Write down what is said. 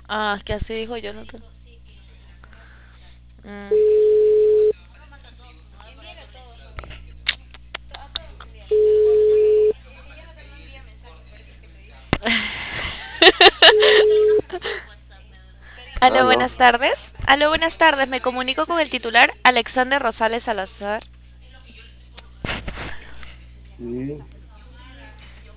Ah, que así dijo Jonathan. Mm. Aló, Aló, buenas tardes. Aló, buenas tardes. Me comunico con el titular Alexander Rosales Salazar. sí,